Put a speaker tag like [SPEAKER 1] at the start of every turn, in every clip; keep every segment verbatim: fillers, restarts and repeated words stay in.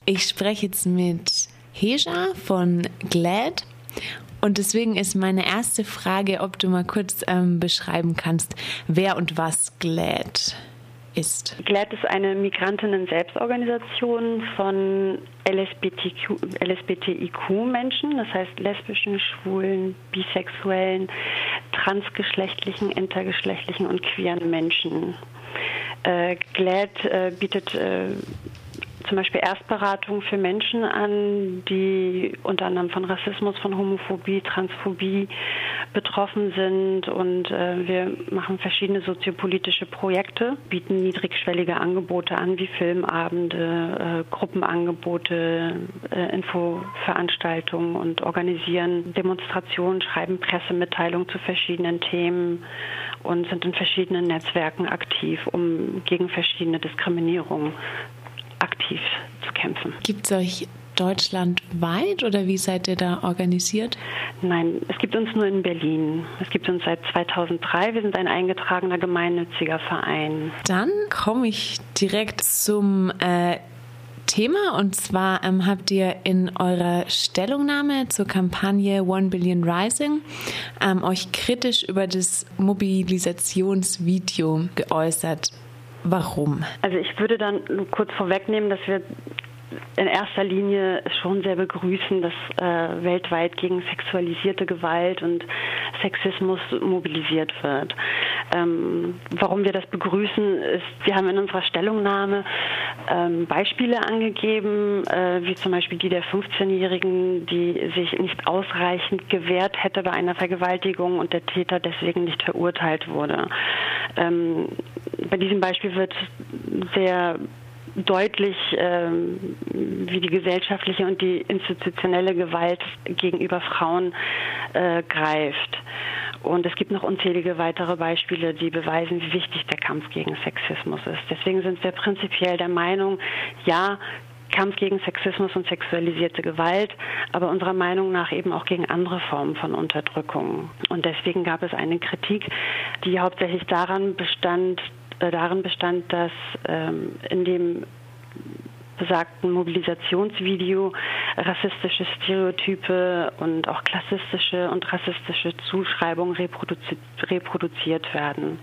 [SPEAKER 1] Ich spreche jetzt mit Heja von GLAAD und deswegen ist meine erste Frage, ob du mal kurz ähm, beschreiben kannst, wer und was GLAAD ist.
[SPEAKER 2] GLAAD ist eine Migrantinnen-Selbstorganisation von L S B T I Q-Menschen, das heißt lesbischen, schwulen, bisexuellen, transgeschlechtlichen, intergeschlechtlichen und queeren Menschen. Äh, GLAAD äh, bietet äh, zum Beispiel Erstberatung für Menschen an, die unter anderem von Rassismus, von Homophobie, Transphobie betroffen sind, und äh, wir machen verschiedene soziopolitische Projekte, bieten niedrigschwellige Angebote an, wie Filmabende, äh, Gruppenangebote, äh, Infoveranstaltungen und organisieren Demonstrationen, schreiben Pressemitteilungen zu verschiedenen Themen und sind in verschiedenen Netzwerken aktiv, um gegen verschiedene Diskriminierungen aktiv zu kämpfen.
[SPEAKER 1] Gibt es euch deutschlandweit oder wie seid ihr da organisiert?
[SPEAKER 2] Nein, es gibt uns nur in Berlin. Es gibt uns seit zweitausenddrei. Wir sind ein eingetragener gemeinnütziger Verein.
[SPEAKER 1] Dann komme ich direkt zum äh, Thema, und zwar ähm, habt ihr in eurer Stellungnahme zur Kampagne One Billion Rising ähm, euch kritisch über das Mobilisationsvideo geäußert. Warum?
[SPEAKER 2] Also ich würde dann kurz vorwegnehmen, dass wir in erster Linie schon sehr begrüßen, dass äh, weltweit gegen sexualisierte Gewalt und Sexismus mobilisiert wird. Ähm, warum wir das begrüßen, ist, wir haben in unserer Stellungnahme ähm, Beispiele angegeben, äh, wie zum Beispiel die der fünfzehnjährigen, die sich nicht ausreichend gewehrt hätte bei einer Vergewaltigung und der Täter deswegen nicht verurteilt wurde. Ähm, bei diesem Beispiel wird sehr deutlich, ähm, wie die gesellschaftliche und die institutionelle Gewalt gegenüber Frauen äh, greift. Und es gibt noch unzählige weitere Beispiele, die beweisen, wie wichtig der Kampf gegen Sexismus ist. Deswegen sind wir prinzipiell der Meinung, ja, Kampf gegen Sexismus und sexualisierte Gewalt, aber unserer Meinung nach eben auch gegen andere Formen von Unterdrückung. Und deswegen gab es eine Kritik, die hauptsächlich daran bestand, darin bestand, dass ähm, in dem besagten Mobilisationsvideo rassistische Stereotype und auch klassistische und rassistische Zuschreibungen reproduzi- reproduziert werden.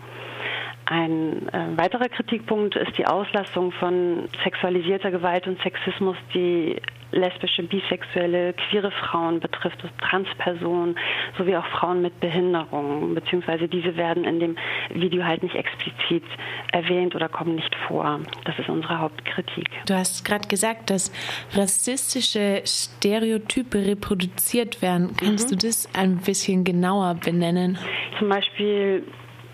[SPEAKER 2] Ein äh, weiterer Kritikpunkt ist die Auslassung von sexualisierter Gewalt und Sexismus, die lesbische, bisexuelle, queere Frauen betrifft, Transpersonen sowie auch Frauen mit Behinderung, beziehungsweise diese werden in dem Video halt nicht explizit erwähnt oder kommen nicht vor. Das ist unsere Hauptkritik.
[SPEAKER 1] Du hast gerade gesagt, dass rassistische Stereotype reproduziert werden. Kannst mhm. du das ein bisschen genauer benennen?
[SPEAKER 2] Zum Beispiel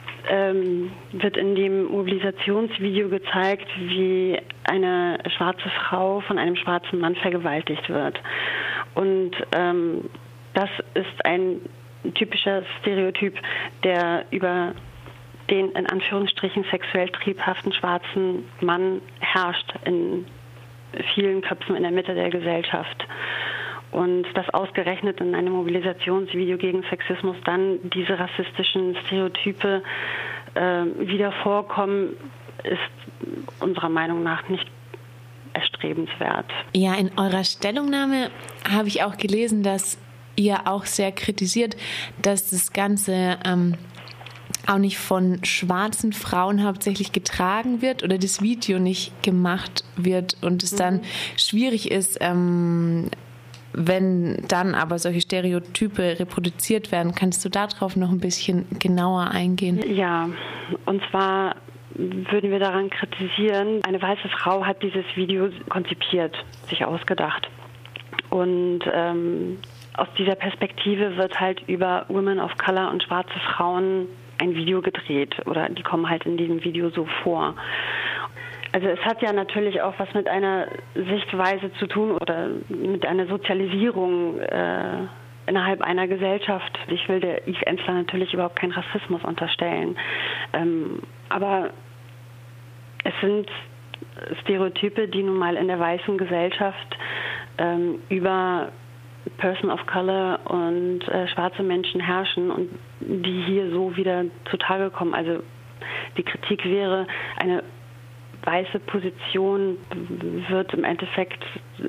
[SPEAKER 2] Ähm, wird in dem Mobilisationsvideo gezeigt, wie eine schwarze Frau von einem schwarzen Mann vergewaltigt wird. Und ähm, das ist ein typischer Stereotyp, der über den in Anführungsstrichen sexuell triebhaften schwarzen Mann herrscht in vielen Köpfen in der Mitte der Gesellschaft. Und das ausgerechnet in einem Mobilisationsvideo gegen Sexismus dann diese rassistischen Stereotype äh, wieder vorkommen, ist unserer Meinung nach nicht erstrebenswert.
[SPEAKER 1] Ja, in eurer Stellungnahme habe ich auch gelesen, dass ihr auch sehr kritisiert, dass das Ganze ähm, auch nicht von schwarzen Frauen hauptsächlich getragen wird oder das Video nicht gemacht wird und es mhm. dann schwierig ist, ähm, wenn dann aber solche Stereotype reproduziert werden. Kannst du darauf noch ein bisschen genauer eingehen?
[SPEAKER 2] Ja, und zwar würden wir daran kritisieren, eine weiße Frau hat dieses Video konzipiert, sich ausgedacht. Und ähm, aus dieser Perspektive wird halt über Women of Color und schwarze Frauen ein Video gedreht oder die kommen halt in diesem Video so vor. Also es hat ja natürlich auch was mit einer Sichtweise zu tun oder mit einer Sozialisierung äh, innerhalb einer Gesellschaft. Ich will der Yves Ensler natürlich überhaupt keinen Rassismus unterstellen. Ähm, aber es sind Stereotype, die nun mal in der weißen Gesellschaft ähm, über Person of Color und äh, schwarze Menschen herrschen und die hier so wieder zutage kommen. Also die Kritik wäre, eine weiße Position wird im Endeffekt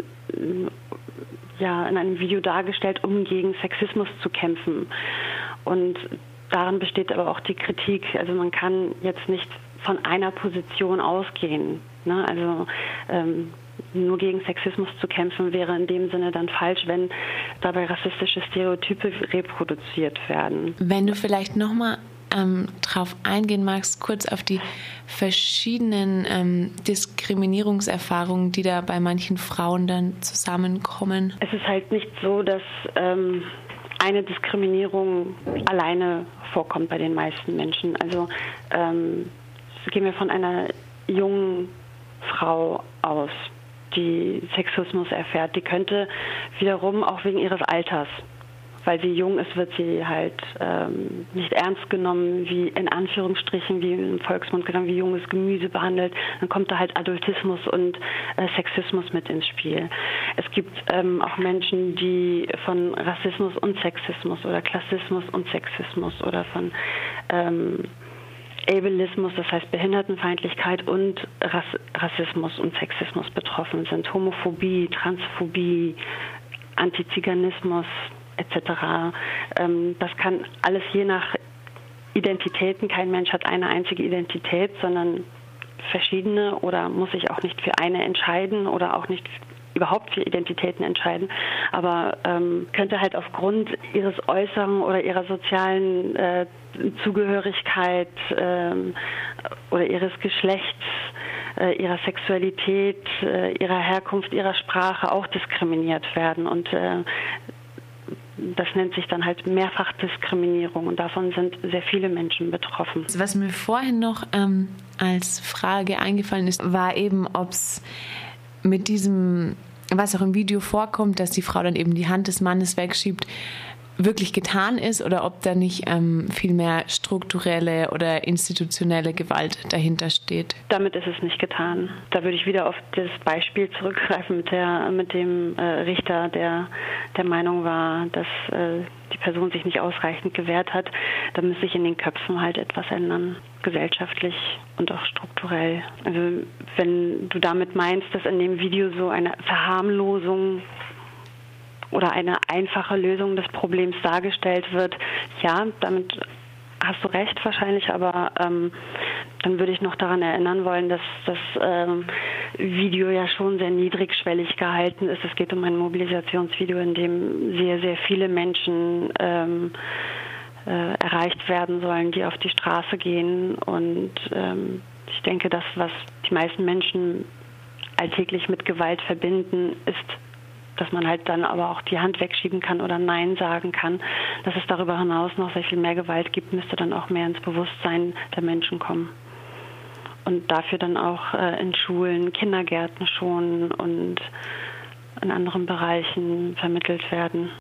[SPEAKER 2] ja in einem Video dargestellt, um gegen Sexismus zu kämpfen. Und darin besteht aber auch die Kritik. Also man kann jetzt nicht von einer Position ausgehen. Ne? Also ähm, nur gegen Sexismus zu kämpfen wäre in dem Sinne dann falsch, wenn dabei rassistische Stereotype reproduziert werden.
[SPEAKER 1] Wenn du vielleicht nochmal ähm, drauf eingehen magst, kurz auf die verschiedenen ähm, Diskriminierungserfahrungen, die da bei manchen Frauen dann zusammenkommen.
[SPEAKER 2] Es ist halt nicht so, dass ähm, eine Diskriminierung alleine vorkommt bei den meisten Menschen. Also ähm, gehen wir von einer jungen Frau aus, die Sexismus erfährt. Die könnte wiederum auch wegen ihres Alters, weil sie jung ist, wird sie halt ähm, nicht ernst genommen, wie in Anführungsstrichen, wie im Volksmund genommen, wie junges Gemüse behandelt. Dann kommt da halt Adultismus und äh, Sexismus mit ins Spiel. Es gibt ähm, auch Menschen, die von Rassismus und Sexismus oder Klassismus und Sexismus oder von ähm, Ableismus, das heißt Behindertenfeindlichkeit und Rass- Rassismus und Sexismus betroffen sind. Homophobie, Transphobie, Antiziganismus et cetera. Ähm, das kann alles je nach Identitäten, kein Mensch hat eine einzige Identität, sondern verschiedene oder muss sich auch nicht für eine entscheiden oder auch nicht überhaupt für Identitäten entscheiden, aber ähm, könnte halt aufgrund ihres Äußeren oder ihrer sozialen äh, Zugehörigkeit ähm, oder ihres Geschlechts, äh, ihrer Sexualität, äh, ihrer Herkunft, ihrer Sprache auch diskriminiert werden und äh, das nennt sich dann halt Mehrfachdiskriminierung und davon sind sehr viele Menschen betroffen.
[SPEAKER 1] Was mir vorhin noch ähm, als Frage eingefallen ist, war eben, ob es mit diesem, was auch im Video vorkommt, dass die Frau dann eben die Hand des Mannes wegschiebt, wirklich getan ist oder ob da nicht ähm, viel mehr strukturelle oder institutionelle Gewalt dahinter steht.
[SPEAKER 2] Damit ist es nicht getan. Da würde ich wieder auf das Beispiel zurückgreifen mit der mit dem äh, Richter, der der Meinung war, dass äh, die Person sich nicht ausreichend gewehrt hat. Da müsste sich in den Köpfen halt etwas ändern, gesellschaftlich und auch strukturell. Also wenn du damit meinst, dass in dem Video so eine Verharmlosung oder eine einfache Lösung des Problems dargestellt wird, ja, damit hast du recht wahrscheinlich, aber ähm, dann würde ich noch daran erinnern wollen, dass das ähm, Video ja schon sehr niedrigschwellig gehalten ist. Es geht um ein Mobilisationsvideo, in dem sehr, sehr viele Menschen ähm, äh, erreicht werden sollen, die auf die Straße gehen. Und ähm, ich denke, das, was die meisten Menschen alltäglich mit Gewalt verbinden, ist, dass man halt dann aber auch die Hand wegschieben kann oder Nein sagen kann. Dass es darüber hinaus noch sehr viel mehr Gewalt gibt, müsste dann auch mehr ins Bewusstsein der Menschen kommen. Und dafür dann auch äh, in Schulen, Kindergärten schon und in anderen Bereichen vermittelt werden.